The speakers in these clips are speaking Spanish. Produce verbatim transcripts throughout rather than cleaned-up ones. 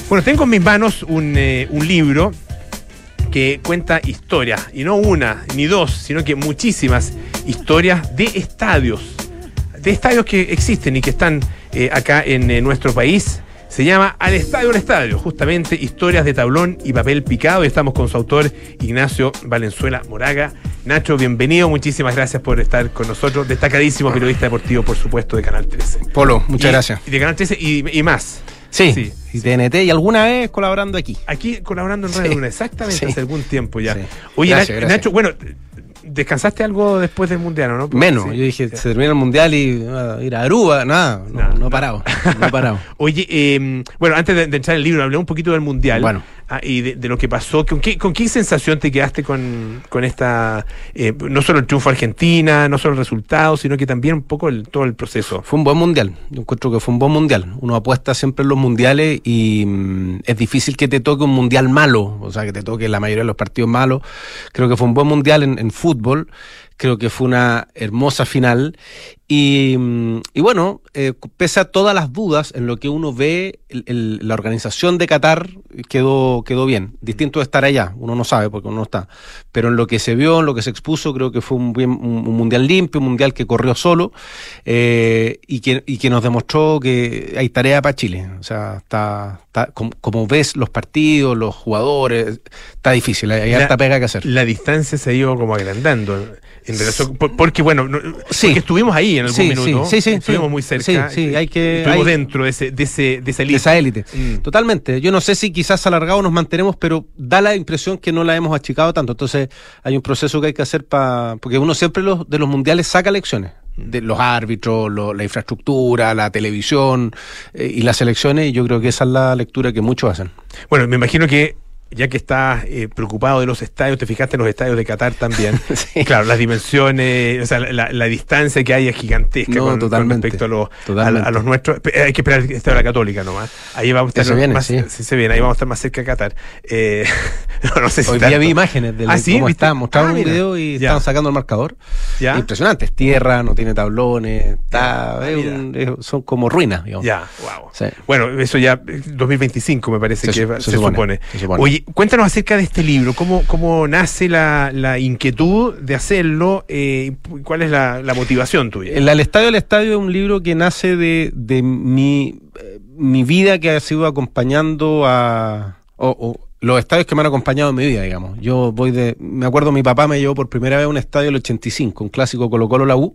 Bueno, tengo en mis manos un, eh, un libro que cuenta historias, y no una, ni dos, sino que muchísimas historias de estadios, de estadios que existen y que están eh, acá en eh, nuestro país. Se llama Al Estadio, al Estadio, justamente historias de tablón y papel picado, y estamos con su autor, Ignacio Valenzuela Moraga. Nacho, bienvenido, muchísimas gracias por estar con nosotros, destacadísimo periodista deportivo, por supuesto, de Canal trece. Polo, muchas y, gracias. Y de Canal trece y, y más. Sí, sí, y T N T, y alguna vez colaborando aquí. Aquí colaborando en Radio Sí. Luna, exactamente, Sí. hace algún tiempo ya. Sí. Oye, Gracias, Nacho, gracias. Nacho, bueno, ¿descansaste algo después del Mundial o no? Menos, Sí. yo dije, se termina el Mundial y uh, ir a Aruba, nada, no, No, no, no. he parado, no he parado. Oye, eh, bueno, antes de, de entrar en el libro, hablé un poquito del Mundial. Bueno. Ah, y de, de lo que pasó. ¿Con qué, con qué sensación te quedaste con, con esta, eh, no solo el triunfo de Argentina, no solo el resultado, sino que también un poco el, todo el proceso? Fue un buen Mundial, yo encuentro que fue un buen Mundial. Uno apuesta siempre en los Mundiales y mm, es difícil que te toque un Mundial malo, o sea, que te toque la mayoría de los partidos malos. Creo que fue un buen Mundial en, en fútbol. Creo que fue una hermosa final y, y bueno, eh, pese a todas las dudas en lo que uno ve, el, el, la organización de Qatar quedó, quedó bien. Distinto de estar allá, uno no sabe porque uno no está, pero en lo que se vio, en lo que se expuso, creo que fue un, bien, un, un mundial limpio, un mundial que corrió solo eh, y, que, y que nos demostró que hay tarea para Chile. O sea, está, está como, como ves los partidos, los jugadores, está difícil, hay La- harta pega que hacer. La distancia se ha ido como agrandando en relación, por- porque bueno, no- Sí. porque estuvimos ahí en algún Sí, minuto, sí, sí, sí, estuvimos sí. muy cerca, Sí, sí, hay que- estuvimos hay- dentro de ese, de ese, de esa De lista. esa élite. Mm. Totalmente. Yo no sé si quizás alargado nos mantenemos, pero da la impresión que no la hemos achicado tanto. Entonces hay un proceso que hay que hacer para... Porque uno siempre los, de los mundiales saca lecciones. De los árbitros, lo- la infraestructura, la televisión eh, y las selecciones, y yo creo que esa es la lectura que muchos hacen. Bueno, me imagino que ya que estás eh, preocupado de los estadios, te fijaste en los estadios de Qatar también. Sí. Claro, las dimensiones, o sea, la, la- la distancia que hay es gigantesca No, con, con totalmente, respecto a los, a, totalmente. a los nuestros. Pe- Hay que esperar el estadio de la Católica nomás. Ahí vamos a Ya estar se viene, más, sí. sí se viene, ahí vamos a estar más cerca de Qatar. Eh, no, no sé si Hoy tanto. día vi imágenes de ¿Ah, sí? cómo ¿Viste? está. Mostraron Ah, un mira. video y Ya. estaban sacando el marcador. ¿Ya? Impresionante. Es tierra, no tiene tablones, está, Ah, es mira. un- es- son como ruinas, digamos. Ya, wow. Sí. Bueno, eso ya eh, dos mil veinticinco me parece Se que su- se, se supone. supone, se supone. Oye, cuéntanos acerca de este libro, cómo, cómo nace la, la inquietud de hacerlo, eh, y cuál es la, la motivación tuya. El Al Estadio, al Estadio es un libro que nace de, de mi, eh, mi vida, que ha sido acompañando a... o- o los estadios que me han acompañado en mi vida, digamos. Yo voy de... Me acuerdo, mi papá me llevó por primera vez a un estadio el ochenta y cinco, un clásico Colo-Colo la U,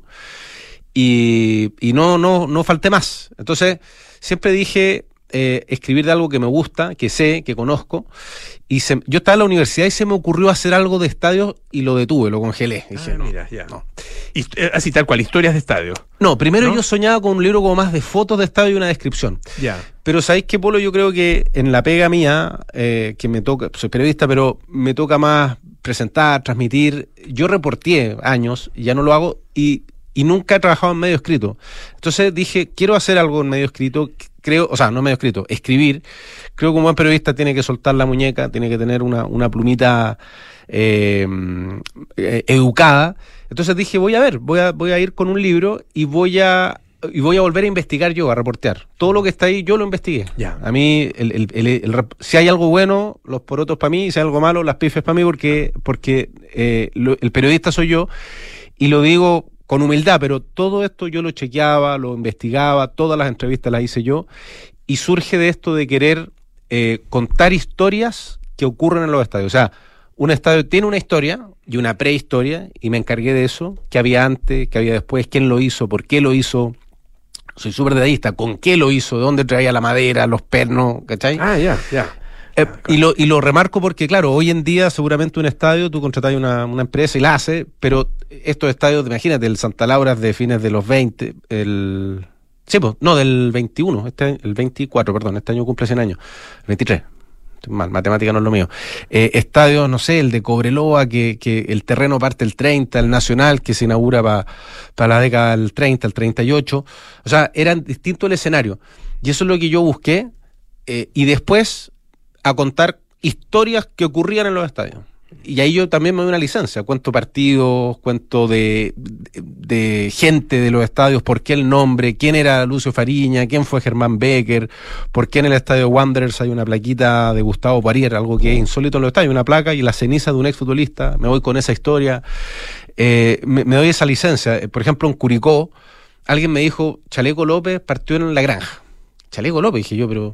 y, y no, no, no falté más. Entonces, siempre dije... Eh, escribir de algo que me gusta, que sé, que conozco, y se, yo estaba en la universidad y se me ocurrió hacer algo de estadios y lo detuve, lo congelé. Dije, Ah, no, mira, ya. no. Y, eh, así tal cual, historias de estadio. No, primero ¿No? yo soñaba con un libro como más de fotos de estadio y una descripción. Ya. Pero ¿sabéis qué, Polo? Yo creo que en la pega mía, eh, que me toca, soy periodista, pero me toca más presentar, transmitir. Yo reporté años, ya no lo hago, y, y nunca he trabajado en medio escrito. Entonces dije, quiero hacer algo en medio escrito, creo, o sea, no medio escrito, escribir. Creo que un buen periodista tiene que soltar la muñeca, tiene que tener una, una plumita eh, eh, educada. Entonces dije, voy a ver, voy a, voy a ir con un libro y voy a y voy a volver a investigar yo, a reportear. Todo lo que está ahí yo lo investigué. Ya. A mí, el, el, el, el rep- si hay algo bueno, los porotos para mí, si hay algo malo, las pifes para mí, porque, porque eh, lo- el periodista soy yo, y lo digo con humildad, pero todo esto yo lo chequeaba, lo investigaba, todas las entrevistas las hice yo, y surge de esto de querer eh, contar historias que ocurren en los estadios. O sea, un estadio tiene una historia y una prehistoria, y me encargué de eso, qué había antes, qué había después, quién lo hizo, por qué lo hizo. Soy súper detallista, con qué lo hizo, de dónde traía la madera, los pernos, ¿cachai? Ah, ya, ya. Eh, y, lo, y lo remarco porque, claro, hoy en día seguramente un estadio, tú contratas una, una empresa y la hace, pero estos estadios, imagínate, el Santa Laura es de fines de los veinte, el... Sí, pues, no, del veintiuno, este año- el veinticuatro, perdón, este año cumple cien años, el veintitrés. Estoy mal, matemática no es lo mío. Eh, estadios, no sé, el de Cobreloa, que, que el terreno parte el treinta, el Nacional, que se inaugura para pa la década del treinta, el treinta y ocho. O sea, eran distintos el escenario. Y eso es lo que yo busqué, eh, y después a contar historias que ocurrían en los estadios. y ahí yo también me doy una licencia, cuento partidos, cuento de, de, de gente de los estadios, por qué el nombre, quién era Lucio Fariña, quién fue Germán Becker, por qué en el estadio Wanderers hay una plaquita de Gustavo Parier, algo que es insólito en los estadios, una placa y la ceniza de un exfutbolista, me voy con esa historia, eh, me, me doy esa licencia. Por ejemplo, en Curicó, alguien me dijo, Chaleco López partió en La Granja. Chaleco López, dije yo, pero...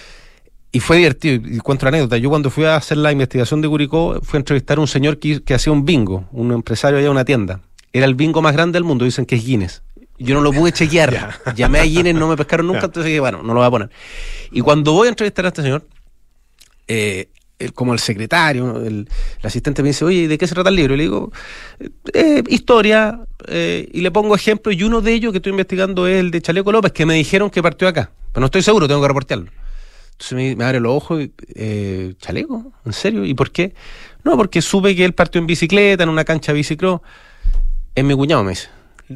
Y fue divertido, y cuento la anécdota. Yo cuando fui a hacer la investigación de Curicó, fui a entrevistar a un señor que, que hacía un bingo, un empresario allá en una tienda. Era el bingo más grande del mundo, dicen que es Guinness. Yo no lo pude chequear. Llamé a Guinness, no me pescaron nunca, entonces dije, bueno, no lo voy a poner. Y cuando voy a entrevistar a este señor, eh, el, como el secretario, el, el asistente me dice, oye, ¿de qué se trata el libro? Y le digo, eh, historia, eh, y le pongo ejemplos, y uno de ellos que estoy investigando es el de Chaleco López, que me dijeron que partió acá. Pero no estoy seguro, tengo que reportearlo. Entonces me, me abre los ojos y, eh, ¿Chaleco? ¿En serio? ¿Y por qué? No, porque supe que él partió en bicicleta, en una cancha de bicicross. Es mi cuñado, me dice.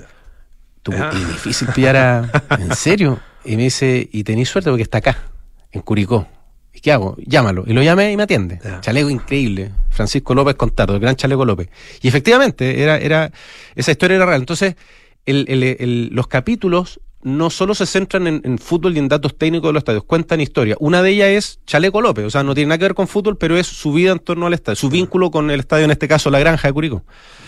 Tú, ah. Es difícil pillar a... ¿En serio? Y me dice, y tenés suerte porque está acá, en Curicó. ¿Y qué hago? Llámalo. Y lo llamé y me atiende. Ah. Chaleco increíble. Francisco López Contardo, el gran Chaleco López. Y efectivamente, era, era, esa historia era real. Entonces, el, el, el, los capítulos... no solo se centran en, en fútbol y en datos técnicos de los estadios, cuentan historia. Una de ellas es Chaleco López, o sea, no tiene nada que ver con fútbol, pero es su vida en torno al estadio, su vínculo con el estadio, en este caso La Granja de Curicó.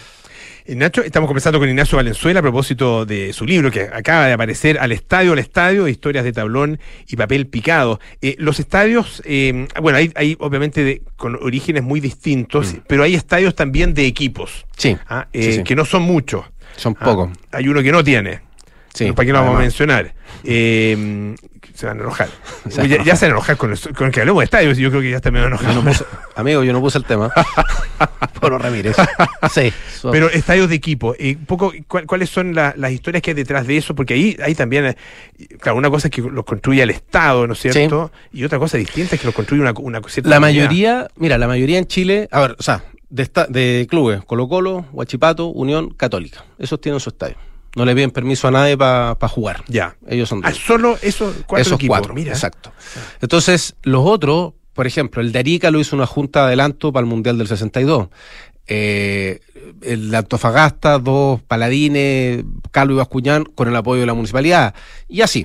Nacho, estamos conversando con Ignacio Valenzuela a propósito de su libro que acaba de aparecer, Al Estadio, al Estadio, historias de tablón y papel picado. Eh, los estadios, eh, bueno, hay, hay obviamente de, con orígenes muy distintos, mm. pero hay estadios también de equipos, sí, ¿ah? eh, sí, sí. que no son muchos. Son ¿ah? pocos. Hay uno que no tiene. Sí, ¿para qué lo vamos a mencionar? Eh, se van a enojar. Ya, ya se van a enojar con el, con el que hablemos de estadios y yo creo que ya está medio enojado. No puse, amigo, yo no puse el tema. Poro Ramírez. Sí. So. Pero estadios de equipo. Eh, un poco, ¿cuál, ¿Cuáles son la, las historias que hay detrás de eso? Porque ahí, ahí también, claro, una cosa es que los construye el Estado, ¿no es cierto? Sí. Y otra cosa distinta es que los construye una, una cierta La comunidad. mayoría, mira, la mayoría en Chile, a ver, o sea, de, esta, de clubes, Colo-Colo, Huachipato, Unión, Católica. Esos tienen su estadio. No le piden permiso a nadie para pa jugar. Ya. Ellos son ah, solo esos cuatro esos equipos. Cuatro, mira. Exacto. Entonces, los otros, por ejemplo, el de Arica lo hizo una junta de adelanto para el Mundial del sesenta y dos. Eh, el de Antofagasta, dos paladines, Calvo y Bascuñán, con el apoyo de la municipalidad. Y así.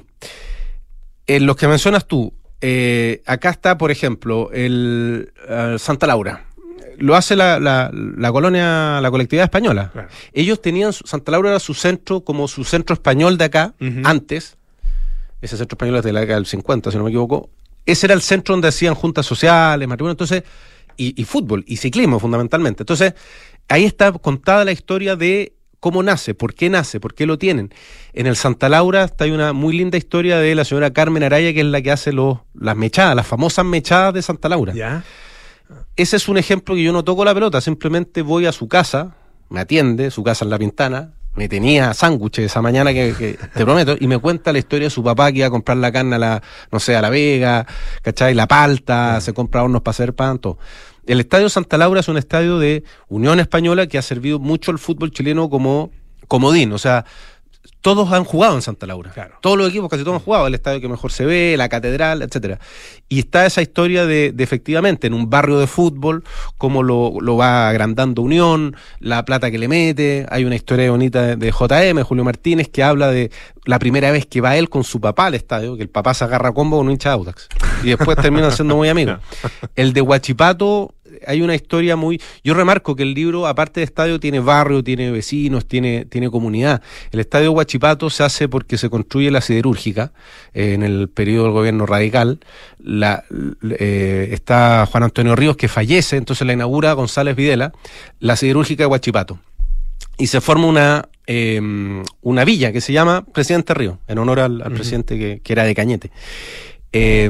En los que mencionas tú, eh, acá está, por ejemplo, el, el Santa Laura. Lo hace la, la, la colonia, la colectividad española. Claro. Ellos tenían, Santa Laura era su centro, como su centro español de acá, uh-huh. antes. Ese centro español es de la década del cincuenta, si no me equivoco. Ese era el centro donde hacían juntas sociales, matrimonio, entonces, y, y fútbol, y ciclismo fundamentalmente. Entonces, ahí está contada la historia de cómo nace, por qué nace, por qué lo tienen. En el Santa Laura está hay una muy linda historia de la señora Carmen Araya, que es la que hace los, las mechadas, las famosas mechadas de Santa Laura. ¿Ya? Ese es un ejemplo que yo no toco la pelota, simplemente voy a su casa, me atiende, su casa en La Pintana, me tenía sándwiches esa mañana que, que te prometo, y me cuenta la historia de su papá que iba a comprar la carne a la, no sé, a La Vega, ¿cachai? La palta, se compra hornos para hacer pan, todo. El Estadio Santa Laura es un estadio de Unión Española que ha servido mucho al fútbol chileno como comodín, o sea, todos han jugado en Santa Laura. Claro. Todos los equipos, casi todos han jugado. El estadio que mejor se ve, la catedral, etcétera. Y está esa historia de, de efectivamente, en un barrio de fútbol, cómo lo, lo va agrandando Unión, la plata que le mete. Hay una historia bonita de, de J M, Julio Martínez, que habla de la primera vez que va él con su papá al estadio, que el papá se agarra a combo con un hincha de Audax. Y después terminan siendo muy amigos. El de Huachipato, hay una historia muy... Yo remarco que el libro, aparte de estadio, tiene barrio, tiene vecinos, tiene, tiene comunidad. El estadio de Huachipato se hace porque se construye la siderúrgica eh, en el periodo del gobierno radical. La, eh, está Juan Antonio Ríos, que fallece, entonces la inaugura González Videla, la siderúrgica de Huachipato. Y se forma una, eh, una villa que se llama Presidente Ríos, en honor al, al uh-huh. presidente que, que era de Cañete. Eh,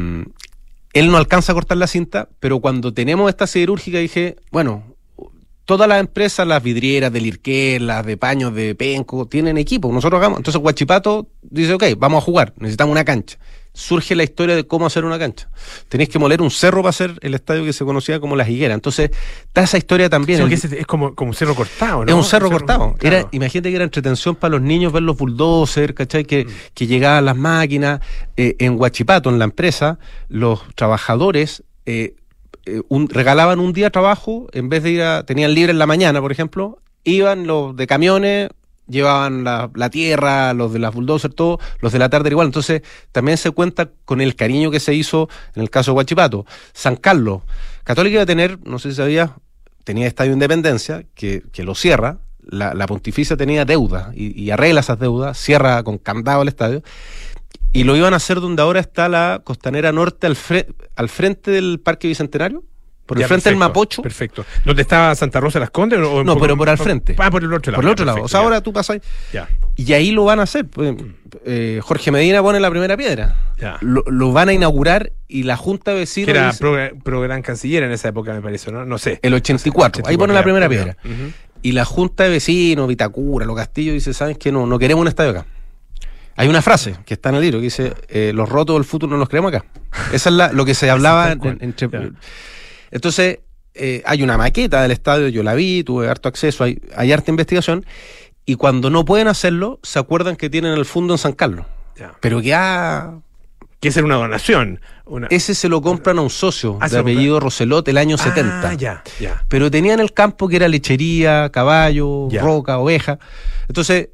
Él no alcanza a cortar la cinta, pero cuando tenemos esta siderúrgica dije, bueno, todas las empresas, las vidrieras del Irqué, las de paños de Penco, tienen equipo, nosotros hagamos. Entonces Huachipato dice, ok, vamos a jugar, necesitamos una cancha. Surge la historia de cómo hacer una cancha. Tenéis que moler un cerro para hacer el estadio que se conocía como Las Higueras. Entonces, está esa historia también. Sí, el, es, es como, como un cerro cortado, ¿no? Es un cerro, un cerro cortado. Claro. Era, imagínate que era entretención para los niños ver los bulldozers, ¿cachai? Que, mm. que llegaban las máquinas. Eh, en Huachipato, en la empresa, los trabajadores... Eh, eh, un, regalaban un día de trabajo, en vez de ir a, tenían libre en la mañana, por ejemplo, iban los de camiones, llevaban la, la tierra, los de las bulldozers, todo, los de la tarde igual. Entonces, también se cuenta con el cariño que se hizo en el caso de Huachipato. San Carlos, Católica iba a tener, no sé si sabías, tenía Estadio Independencia, que, que lo cierra, la, la Pontificia tenía deuda, y, y arregla esas deudas, cierra con candado el estadio, y lo iban a hacer donde ahora está la Costanera Norte, al, fre al frente del Parque Bicentenario, por el ya, frente perfecto, del Mapocho. Perfecto. ¿Dónde estaba Santa Rosa de las Condes? O no, por, pero por al frente. Ah, por el otro lado. Por el otro ya, lado. perfecto, o sea, ya. ahora tú pasas ahí. Ya. Y ahí lo van a hacer. Pues, eh, Jorge Medina pone la primera piedra. Ya. Lo, lo van a inaugurar y la Junta de Vecinos... Que era dice, pro, pro gran canciller en esa época, me parece, ¿no? No sé. el ochenta y cuatro. ochenta y cuatro Ahí pone la primera ya, piedra. Uh-huh. Y la Junta de Vecinos, Vitacura, Los Castillos, dice, ¿saben qué? No, no queremos un estadio acá. Hay una frase que está en el libro que dice, eh, los rotos del fútbol no los queremos acá. Esa es la, lo que se hablaba en, entre... Ya. Entonces... Eh, hay una maqueta del estadio, yo la vi, tuve harto acceso, hay, hay harta investigación, y cuando no pueden hacerlo, se acuerdan que tienen el fondo en San Carlos. Ya. Pero que ah, que es una donación. Una... Ese se lo compran a un socio ah, de apellido compra... Roselot el año ah, setenta. Ya, ya. Pero tenían el campo que era lechería, caballo, ya. roca, oveja. Entonces,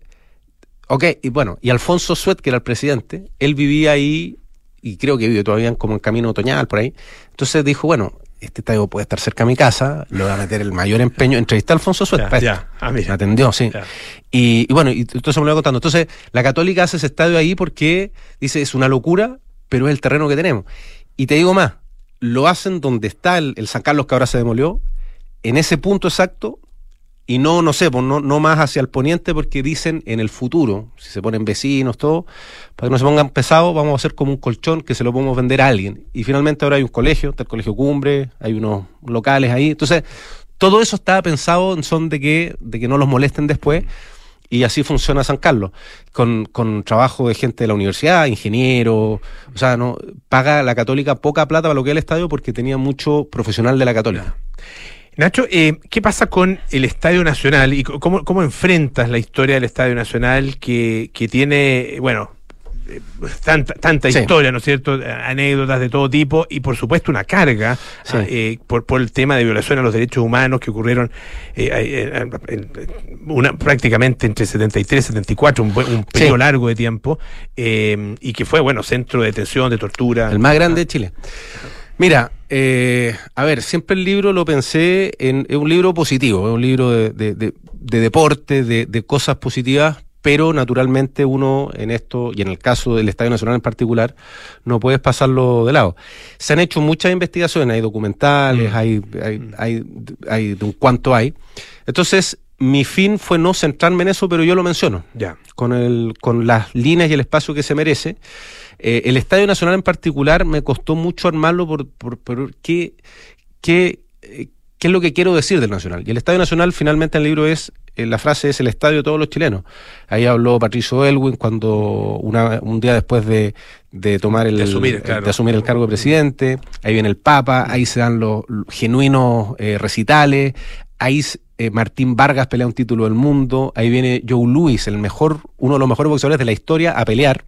ok, y bueno, y Alfonso Suet, que era el presidente, él vivía ahí, y creo que vive todavía como en Camino Otoñal, por ahí. Entonces dijo, bueno, este estadio puede estar cerca de mi casa, le voy a meter el mayor empeño. Entrevisté a Alfonso Suet, ya, para ya. esto. Ah, me atendió, sí. Y, y bueno, y entonces me lo voy contando. Entonces, la Católica hace ese estadio ahí porque dice, es una locura, pero es el terreno que tenemos. Y te digo más, lo hacen donde está el, el San Carlos, que ahora se demolió, en ese punto exacto, y no, no sé, pues no, no más hacia el poniente, porque dicen en el futuro, si se ponen vecinos, todo, para que no se pongan pesados, vamos a hacer como un colchón que se lo podemos vender a alguien. Y finalmente ahora hay un colegio, está el Colegio Cumbre, hay unos locales ahí. Entonces, todo eso estaba pensado en son de que, de que no los molesten después, y así funciona San Carlos, con, con trabajo de gente de la universidad, ingenieros, o sea, no paga la Católica poca plata para lo que es el estadio porque tenía mucho profesional de la Católica. Nacho, eh, ¿qué pasa con el Estadio Nacional y cómo, cómo enfrentas la historia del Estadio Nacional que, que tiene, bueno, eh, tanta, tanta sí. historia, ¿no es cierto? Anécdotas de todo tipo y por supuesto una carga sí. eh, por, por el tema de violación a los derechos humanos que ocurrieron eh, eh, eh, una, prácticamente entre setenta y tres y setenta y cuatro, un, un periodo sí. largo de tiempo, eh, y que fue, bueno, centro de detención, de tortura. El más grande de Chile. Mira, eh, a ver, siempre el libro lo pensé en, en un libro positivo, es un libro de, de, de, de deporte, de, de cosas positivas, pero naturalmente uno en esto, y en el caso del Estadio Nacional en particular, no puedes pasarlo de lado. Se han hecho muchas investigaciones, hay documentales, mm. hay, hay, hay, hay de un cuánto hay. Entonces, mi fin fue no centrarme en eso, pero yo lo menciono, ya. con, el, con las líneas y el espacio que se merece. Eh, el Estadio Nacional en particular me costó mucho armarlo por, por, por qué, qué, eh, qué es lo que quiero decir del Nacional. Y el Estadio Nacional finalmente en el libro es, eh, la frase es el estadio de todos los chilenos. Ahí habló Patricio Elwin cuando una, un día después de, de tomar el, de asumir, claro. de asumir el cargo de presidente, ahí viene el Papa, ahí se dan los, los genuinos eh, recitales, ahí eh, Martín Vargas pelea un título del mundo, ahí viene Joe Louis, el mejor, uno de los mejores boxeadores de la historia, a pelear.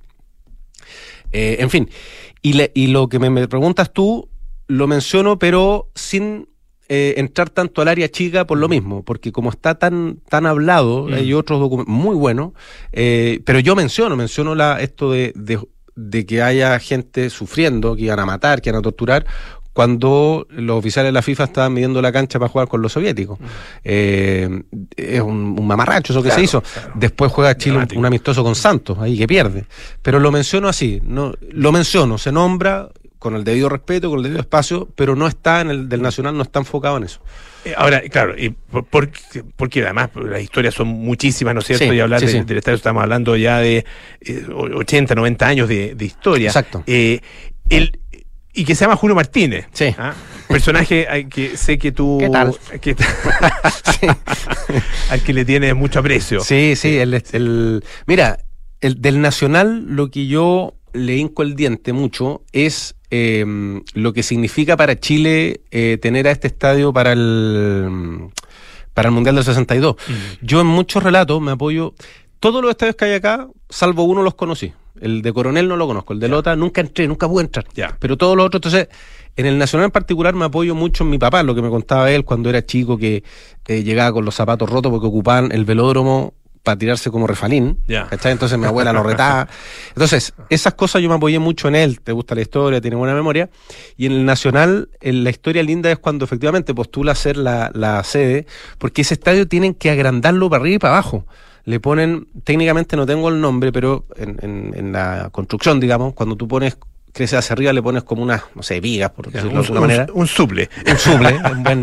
Eh, en fin, y, le, y lo que me, me preguntas tú, lo menciono, pero sin eh, entrar tanto al área chica por lo mismo, porque como está tan tan hablado, mm. hay otros documentos muy buenos, eh, pero yo menciono, menciono la esto de, de, de que haya gente sufriendo, que iban a matar, que iban a torturar, cuando los oficiales de la FIFA estaban midiendo la cancha para jugar con los soviéticos. Mm. Eh, es un, un mamarracho eso que claro, se hizo. Claro. Después juega Chile un, un amistoso con Santos, ahí que pierde. Pero lo menciono así, no, lo menciono, se nombra con el debido respeto, con el debido espacio, pero no está en el del Nacional, no está enfocado en eso. Ahora, claro, y por, por, porque además las historias son muchísimas, ¿no es cierto? Sí, y hablar sí, de, sí. del estadio, estamos hablando ya de eh, ochenta, noventa años de, de historia. Exacto. Eh, el Y que se llama Julio Martínez. Sí. ¿Ah? Personaje al que sé que tú... ¿Qué tal? Que, sí. Al que le tienes mucho aprecio. Sí, sí. El, el, mira, el, del Nacional lo que yo le hinco el diente mucho es eh, lo que significa para Chile eh, tener a este estadio para el, para el Mundial del sesenta y dos. Mm. Yo en muchos relatos me apoyo... Todos los estadios que hay acá, salvo uno, los conocí. El de Coronel no lo conozco, el de ya. Lota nunca entré, nunca pude entrar. Ya. Pero todos los otros, entonces, en el Nacional en particular me apoyo mucho en mi papá, lo que me contaba él cuando era chico, que eh, llegaba con los zapatos rotos porque ocupaban el velódromo para tirarse como refalín, yeah. ¿cachai? Entonces mi abuela lo retaba. Entonces, esas cosas yo me apoyé mucho en él, te gusta la historia, tiene buena memoria, y en el Nacional, en la historia linda es cuando efectivamente postula ser la, la sede, porque ese estadio tienen que agrandarlo para arriba y para abajo. Le ponen, técnicamente no tengo el nombre, pero en, en, en la construcción, digamos, cuando tú pones crece hacia arriba, le pones como unas, no sé, vigas, por decirlo de alguna manera. Un suple. Un suple, un buen...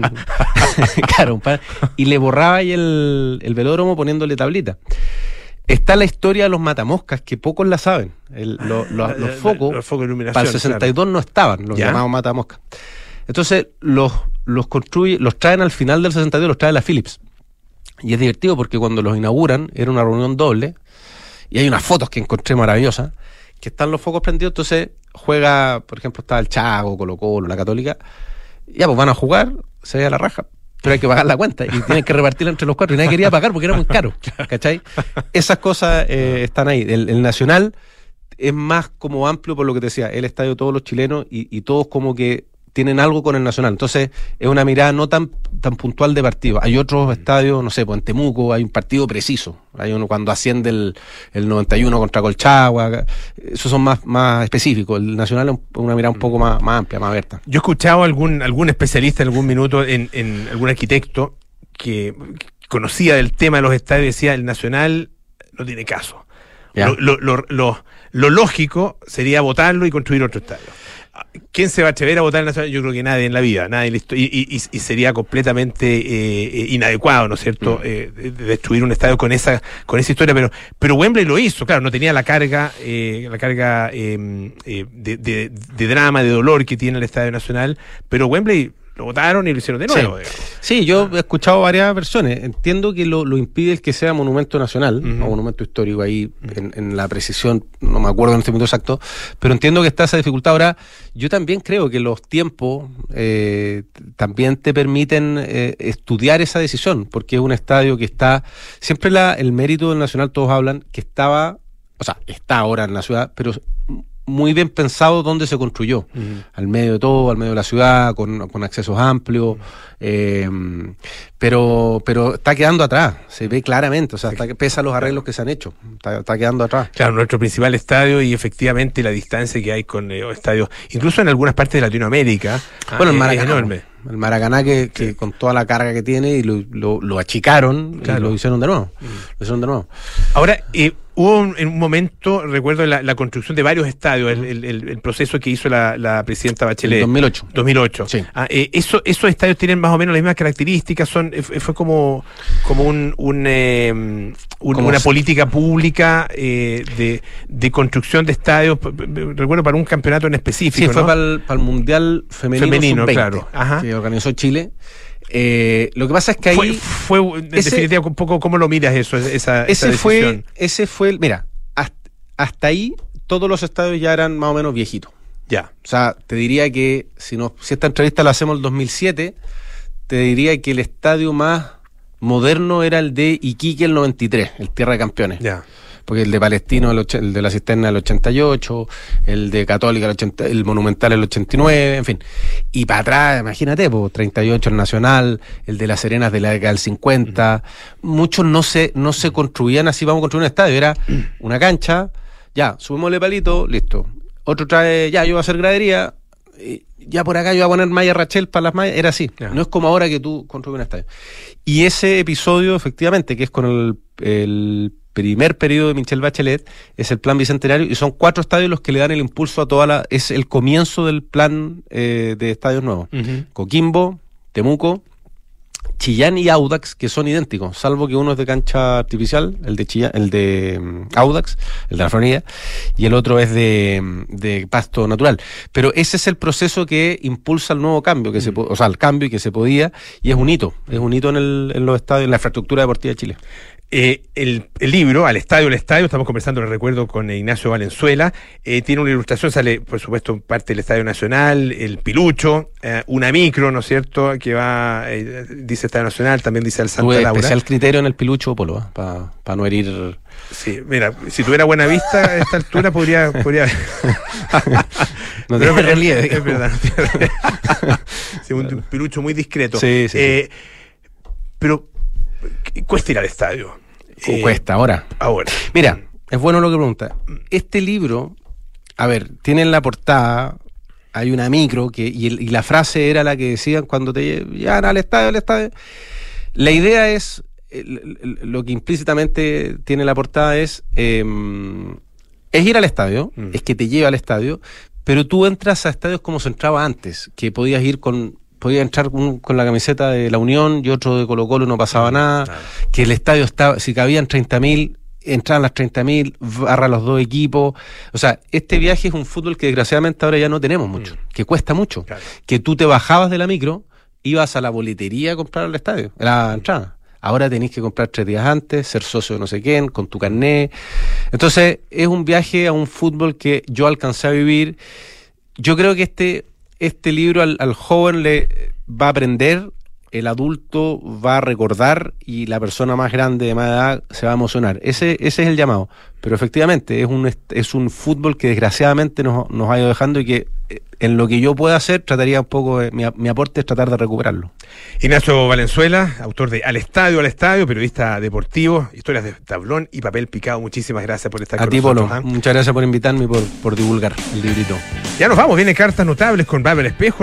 claro, un par, y le borraba ahí el, el velódromo poniéndole tablita. Está la historia de los matamoscas, que pocos la saben. El, lo, lo, los focos, los focos de iluminación, para el sesenta y dos claro. no estaban, los ¿Ya? llamados matamoscas. Entonces, los, los construye, los traen al final del sesenta y dos, los trae la Philips. Y es divertido porque cuando los inauguran, era una reunión doble, y hay unas fotos que encontré maravillosas, que están los focos prendidos, entonces juega, por ejemplo, está el Chago, Colo Colo, la Católica, ya pues van a jugar, se ve a la raja, pero hay que pagar la cuenta y tienen que repartirla entre los cuatro y nadie quería pagar porque era muy caro, ¿cachai? Esas cosas eh, están ahí. El, el Nacional es más como amplio por lo que te decía, el estadio de todos los chilenos y, y todos como que tienen algo con el Nacional, entonces es una mirada no tan tan puntual de partido. Hay otros estadios, no sé, pues en Temuco hay un partido preciso, hay uno cuando asciende el, el noventa y uno contra Colchagua, esos son más, más específicos, el Nacional es una mirada un poco más, más amplia, más abierta. Yo he escuchado a algún, algún especialista en algún minuto, en, en algún arquitecto que conocía del tema de los estadios y decía, el Nacional no tiene caso. Lo, lo, lo, lo, lo lógico sería votarlo y construir otro estadio. ¿Quién se va a atrever a votar en la Nacional? Yo creo que nadie en la vida, nadie listo, y, y, y sería completamente eh, inadecuado, ¿no es cierto?, mm. eh, de, de destruir un estadio con esa con esa historia, pero pero Wembley lo hizo, claro, no tenía la carga eh, la carga eh, eh, de, de, de drama, de dolor que tiene el Estadio Nacional, pero Wembley lo votaron y lo hicieron de nuevo. Sí, sí yo he escuchado varias versiones. Entiendo que lo, lo impide el que sea monumento nacional, uh-huh. o monumento histórico ahí, uh-huh. en, en la precisión, no me acuerdo en este momento exacto, pero entiendo que está esa dificultad. Ahora, yo también creo que los tiempos eh, también te permiten eh, estudiar esa decisión, porque es un estadio que está, siempre la, el mérito del Nacional, todos hablan, que estaba, o sea, está ahora en la ciudad, pero muy bien pensado dónde se construyó, uh-huh. al medio de todo, al medio de la ciudad, con, con accesos amplios, uh-huh. eh, pero pero está quedando atrás, se ve claramente, o sea, está, pese a los arreglos que se han hecho, está, está quedando atrás. Claro, nuestro principal estadio y efectivamente la distancia que hay con eh, estadios, incluso en algunas partes de Latinoamérica, bueno, ah, el Maracaná, es enorme. El Maracaná que, que sí. con toda la carga que tiene y lo, lo, lo achicaron, claro. y lo hicieron de nuevo, uh-huh. lo hicieron de nuevo. Ahora, eh, hubo un, en un momento, recuerdo la, la construcción de varios estadios, el, el, el, el proceso que hizo la, la presidenta Bachelet. En dos mil ocho. dos mil ocho. Sí. Ah, eh, eso, esos estadios tienen más o menos las mismas características, son eh, fue como, como un, un, eh, un como una se... política pública eh, de, de construcción de estadios, recuerdo para un campeonato en específico. Sí, fue ¿no? para, el, para el Mundial Femenino, Femenino sub veinte, claro. Ajá. Que organizó Chile. Eh, lo que pasa es que ahí fue, fue en ese, definitiva un poco cómo lo miras eso, esa, ese esa decisión. Fue, ese fue el, mira, hasta, hasta ahí todos los estadios ya eran más o menos viejitos. Ya. O sea, te diría que si no, si esta entrevista la hacemos en el dos mil siete, te diría que el estadio más moderno era el de Iquique el noventa y tres, el Tierra de Campeones. Ya. Porque el de Palestino, el, och- el de la Cisterna el ochenta y ocho, el de Católica el, ochenta, el Monumental el ochenta y nueve, en fin. Y para atrás, imagínate, pues, treinta y ocho el Nacional, el de Las Serenas de la década del cincuenta. Uh-huh. Muchos no se, no se construían así, vamos a construir un estadio. Era una cancha, ya, subimosle palito, listo. Otro trae, ya, yo voy a hacer gradería, y ya por acá yo voy a poner malla Rachel para las mallas. Era así. Uh-huh. No es como ahora que tú construyes un estadio. Y ese episodio, efectivamente, que es con el... el primer periodo de Michelle Bachelet, es el plan bicentenario, y son cuatro estadios los que le dan el impulso a toda la... Es el comienzo del plan eh, de estadios nuevos. Uh-huh. Coquimbo, Temuco, Chillán y Audax, que son idénticos, salvo que uno es de cancha artificial, el de Chillán, el de um, Audax, el de la Florida, y el otro es de, de pasto natural. Pero ese es el proceso que impulsa el nuevo cambio, que uh-huh. se, o sea, el cambio y que se podía, y es un hito, es un hito en, el, en los estadios, en la infraestructura deportiva de Chile. Eh, el, el libro, Al Estadio, al Estadio, estamos conversando, les recuerdo, con Ignacio Valenzuela. Eh, tiene una ilustración, sale, por supuesto, parte del Estadio Nacional, el Pilucho, eh, una micro, ¿no es cierto?, que va, eh, dice Estadio Nacional, también dice el Santa Tuve Laura. especial criterio en el Pilucho, Polo, ¿eh? para pa no herir... Sí, mira, si tuviera buena vista a esta altura, podría... podría... no tiene relieve. Es verdad. Sí, un, un Pilucho muy discreto. Sí, sí, eh, sí. Pero... cuesta ir al estadio. Eh, cuesta, ahora. Ahora. Mira, es bueno lo que pregunta. Este libro, a ver, tiene en la portada, hay una micro, que y, el, y la frase era la que decían cuando te llevan al estadio, al estadio. La idea es, lo que implícitamente tiene la portada es, eh, es ir al estadio, mm. es que te lleva al estadio, pero tú entras a estadios como se entraba antes, que podías ir con... podía entrar un, con la camiseta de la Unión y otro de Colo Colo, no pasaba nada, claro. Que el estadio estaba, si cabían treinta mil, entraban las treinta mil, barra los dos equipos. O sea, este viaje es un fútbol que desgraciadamente ahora ya no tenemos mucho, mm. que cuesta mucho, claro. Que tú te bajabas de la micro, ibas a la boletería a comprar al estadio, la entrada. Ahora tenés que comprar tres días antes, ser socio de no sé quién, con tu carnet. Entonces, es un viaje a un fútbol que yo alcancé a vivir. Yo creo que este... Este libro al, al joven le va a aprender, el adulto va a recordar y la persona más grande de más edad se va a emocionar. Ese, ese es el llamado. Pero efectivamente es un, es un fútbol que desgraciadamente nos, nos ha ido dejando y que en lo que yo pueda hacer trataría un poco, de, mi, mi aporte es tratar de recuperarlo. Ignacio Valenzuela, autor de Al Estadio, al Estadio, periodista deportivo, historias de tablón y papel picado. Muchísimas gracias por estar a con ti, nosotros. Polo. ¿eh? Muchas gracias por invitarme y por, por divulgar el librito. Ya nos vamos, viene Cartas Notables con Bárbara Espejo.